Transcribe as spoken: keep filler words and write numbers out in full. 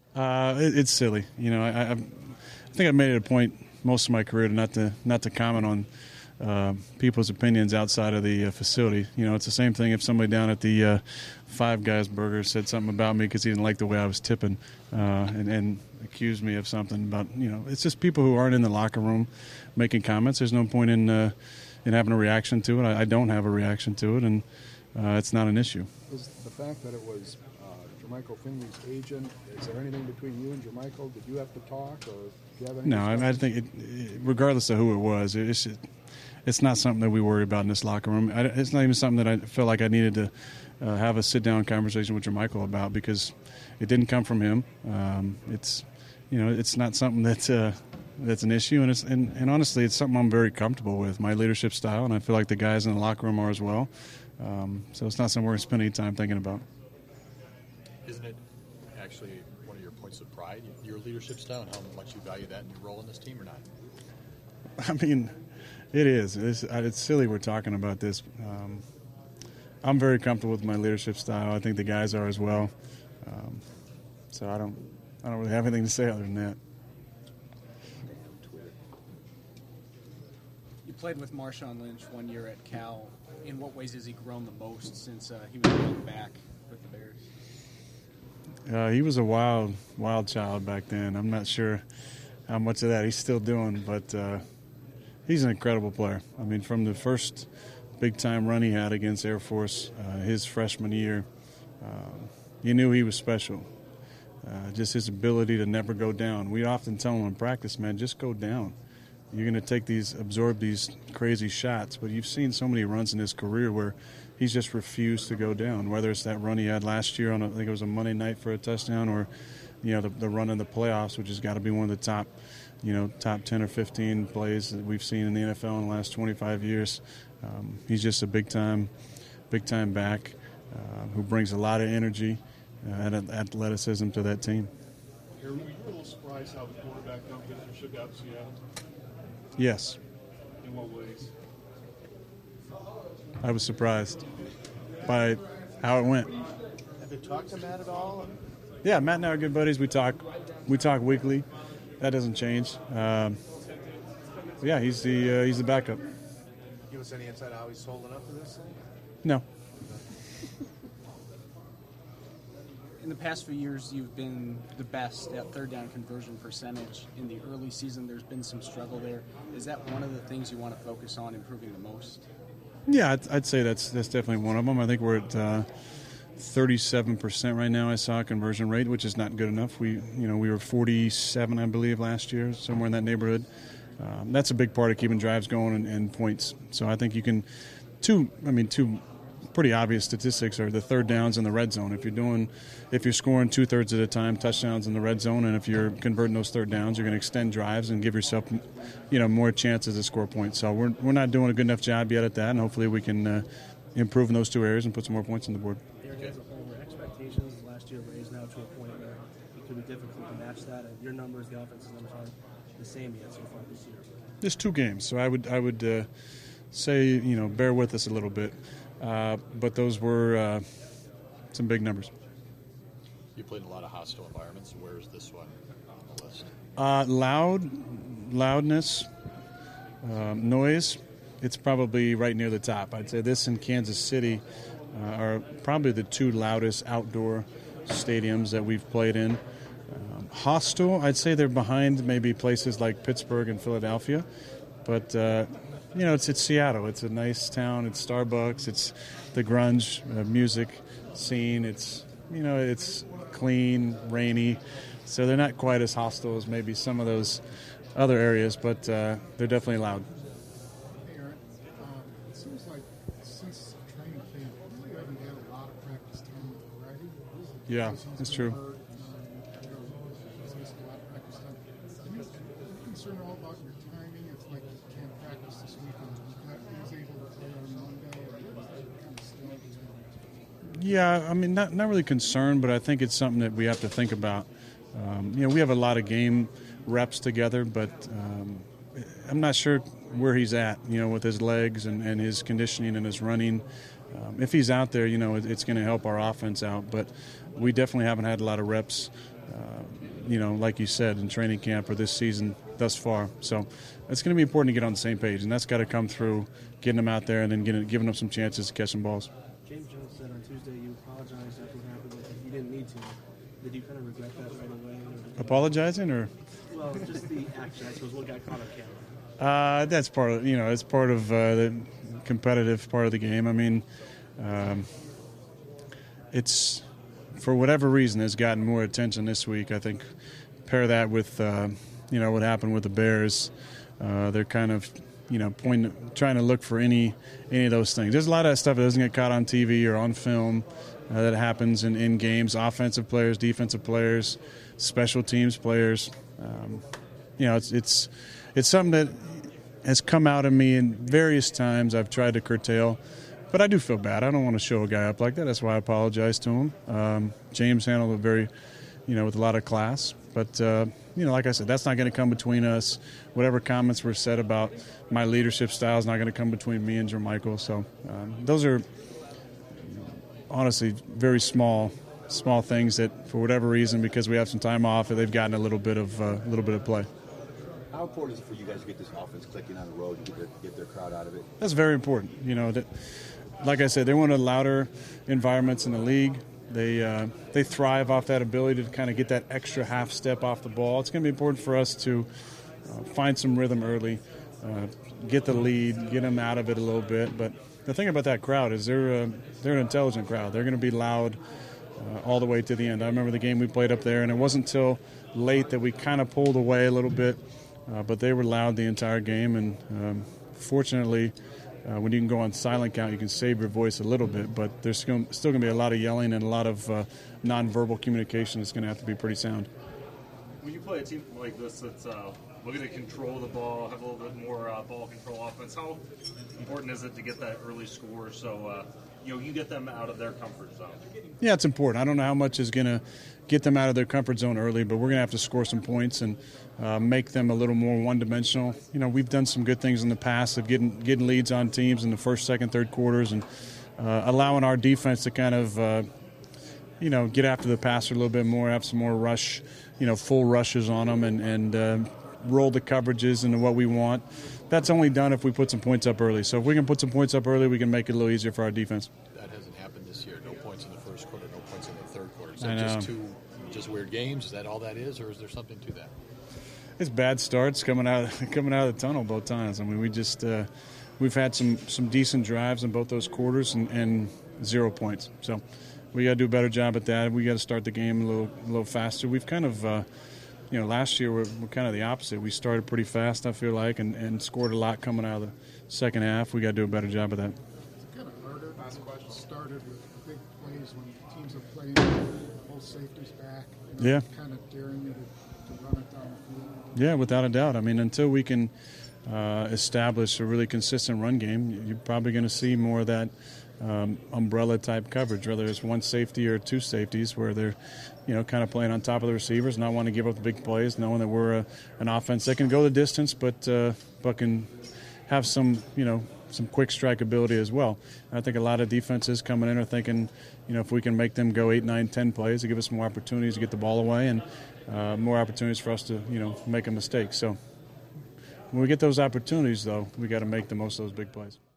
Uh, it, it's silly. You know, I, I, I think I've made it a point most of my career to not to not to comment on uh, people's opinions outside of the uh, facility. You know, it's the same thing if somebody down at the uh, Five Guys Burger said something about me because he didn't like the way I was tipping uh, and, and accused me of something about, you know, it's just people who aren't in the locker room making comments. There's no point in uh, in having a reaction to it. I, I don't have a reaction to it, and uh, it's not an issue. Is the fact that it was uh, Jermichael Finley's agent, is there anything between you and Jermichael? Did you have to talk, or do you have any? No, I, I think it, it, regardless of who it was, it, it's it's not something that we worry about in this locker room. I, it's not even something that I felt like I needed to uh, have a sit-down conversation with Jermichael about, because it didn't come from him. Um, it's, you know, it's not something that's uh, that's an issue, and it's and, and honestly, it's something I'm very comfortable with, my leadership style, and I feel like the guys in the locker room are as well. Um, so it's not something we're going to spend any time thinking about. Isn't it actually one of your points of pride, your leadership style, and how much you value that in your role in this team, or not? I mean, it is. It's, it's silly we're talking about this. Um, I'm very comfortable with my leadership style. I think the guys are as well. Um, so I don't, I don't really have anything to say other than that. You played with Marshawn Lynch one year at Cal. In what ways has he grown the most since uh, he was young back with the Bears? Uh, he was a wild, wild child back then. I'm not sure how much of that he's still doing, but uh, he's an incredible player. I mean, from the first big-time run he had against Air Force uh, his freshman year, uh, you knew he was special. Uh, just his ability to never go down. We often tell him in practice, man, just go down. You're going to take these, absorb these crazy shots, but you've seen so many runs in his career where he's just refused to go down, whether it's that run he had last year on, a, I think it was a Monday night for a touchdown, or, you know, the, the run in the playoffs, which has got to be one of the top, you know, top ten or fifteen plays that we've seen in the N F L in the last twenty-five years. Um, he's just a big-time, big-time back uh, who brings a lot of energy uh, and athleticism to that team. Were you a little surprised how the quarterback competition shook out in Seattle? Yes. In what ways? I was surprised by how it went. Have you talked to Matt at all? Yeah, Matt and I are good buddies. We talk, we talk weekly. That doesn't change. Um, yeah, he's the uh, he's the backup. Give us any insight how he's holding up to this thing? No. In the past few years, you've been the best at third down conversion percentage. In the early season, there's been some struggle there. Is that one of the things you want to focus on improving the most? Yeah, I'd, I'd say that's that's definitely one of them. I think we're at uh, thirty-seven percent right now. I saw a conversion rate, which is not good enough. We, you know, we were forty-seven, I believe, last year, somewhere in that neighborhood. Um, that's a big part of keeping drives going and, and points. So I think you can, two, I mean, two pretty obvious statistics are the third downs in the red zone. If you're doing, if you're scoring two thirds of the time touchdowns in the red zone, and if you're converting those third downs, you're going to extend drives and give yourself, you know, more chances to score points. So we're we're not doing a good enough job yet at that, and hopefully we can uh, improve in those two areas and put some more points on the board. As a whole, were expectations last year raised now to a point where it could be difficult to match that, and your numbers, the offense's numbers aren't the same yet so far this year. Just two games, so I would I would uh, say, you know, bear with us a little bit. Uh, but those were uh, some big numbers. You played in a lot of hostile environments. Where is this one on the list? Uh, loud, loudness, um, noise. It's probably right near the top. I'd say this and Kansas City uh, are probably the two loudest outdoor stadiums that we've played in. Um, hostile, I'd say they're behind maybe places like Pittsburgh and Philadelphia, but. Uh, You know, it's it's Seattle. It's a nice town. It's Starbucks. It's the grunge uh, music scene. It's, you know, it's clean, rainy. So they're not quite as hostile as maybe some of those other areas, but uh, they're definitely loud. Hey, Aaron, um, it seems like since training camp, you haven't had a lot of practice time already. Yeah, that's true. Concerned all about your timing? It's like you can't practice this weekend. He's able to play on Monday, or kind of still. Yeah, I mean, not not really concerned, but I think it's something that we have to think about. Um, you know, we have a lot of game reps together, but um, I'm not sure where he's at, you know, with his legs and, and his conditioning and his running. Um, if he's out there, you know, it, it's going to help our offense out, but we definitely haven't had a lot of reps uh, you know, like you said, in training camp or this season thus far. So it's going to be important to get on the same page, and that's got to come through getting them out there and then getting, giving them some chances to catch some balls. James Jones said on Tuesday you apologized after what happened, but you didn't need to. Did you kind of regret that right away? Or Apologizing, or? Well, just the action. I suppose what got caught on camera. Uh, that's part of, you know, it's part of uh, the competitive part of the game. I mean, um, it's, for whatever reason, has gotten more attention this week. I think pair that with, uh, you know, what happened with the Bears. Uh, they're kind of, you know, pointing, trying to look for any any of those things. There's a lot of that stuff that doesn't get caught on T V or on film uh, that happens in, in games. Offensive players, defensive players, special teams players. Um, you know, it's it's it's something that has come out of me in various times. I've tried to curtail, but I do feel bad. I don't want to show a guy up like that. That's why I apologize to him. Um, James handled it very, you know, with a lot of class. But, uh, you know, like I said, that's not going to come between us. Whatever comments were said about my leadership style is not going to come between me and Jermichael. So um, those are, honestly, very small small things that, for whatever reason, because we have some time off, they've gotten a little bit of uh, a little bit of play. How important is it for you guys to get this offense clicking on the road and get their, get their crowd out of it? That's very important. You know, that, like I said, they're one of the louder environments in the league. They uh, they thrive off that ability to kind of get that extra half step off the ball. It's going to be important for us to uh, find some rhythm early, uh, get the lead, get them out of it a little bit. But the thing about that crowd is they're uh, they're an intelligent crowd. They're going to be loud uh, all the way to the end. I remember the game we played up there, and it wasn't until late that we kind of pulled away a little bit. Uh, but they were loud the entire game, and um, fortunately, uh, when you can go on silent count, you can save your voice a little bit. But there's still, still going to be a lot of yelling and a lot of uh, nonverbal communication that's going to have to be pretty sound. When you play a team like this that's uh, looking to control the ball, have a little bit more uh, ball control offense, how important is it to get that early score so uh, you know you get them out of their comfort zone? Yeah, it's important. I don't know how much is going to get them out of their comfort zone early, but we're going to have to score some points and uh, make them a little more one-dimensional. You know, we've done some good things in the past of getting getting leads on teams in the first, second, third quarters and uh, allowing our defense to kind of, uh, you know, get after the passer a little bit more, have some more rush, you know, full rushes on them and, and uh, roll the coverages into what we want. That's only done if we put some points up early. So if we can put some points up early, we can make it a little easier for our defense. That hasn't happened this year. No points in the first quarter, no points in the third quarter. Is I that know. just two just weird games? Is that all that is, or is there something to that? It's bad starts coming out coming out of the tunnel both times. I mean, we just uh, we've had some some decent drives in both those quarters and, and zero points. So we got to do a better job at that. We got to start the game a little a little faster. We've kind of uh, you know last year we're, we're kind of the opposite. We started pretty fast, I feel like, and, and scored a lot coming out of the second half. We got to do a better job of that. It's kind of harder. Last question started with big plays when teams are playing both safeties back. You know, Yeah. Kind of daring you to, to run it down the field. Yeah, without a doubt. I mean, until we can uh, establish a really consistent run game, you're probably going to see more of that um, umbrella-type coverage, whether it's one safety or two safeties, where they're, you know, kind of playing on top of the receivers, not wanting to give up the big plays, knowing that we're a, an offense that can go the distance, but uh, but can have some, you know, some quick strike ability as well. I think a lot of defenses coming in are thinking, you know, if we can make them go eight, nine, ten plays, to give us more opportunities to get the ball away and uh, more opportunities for us to, you know, make a mistake. So when we get those opportunities, though, we got to make the most of those big plays.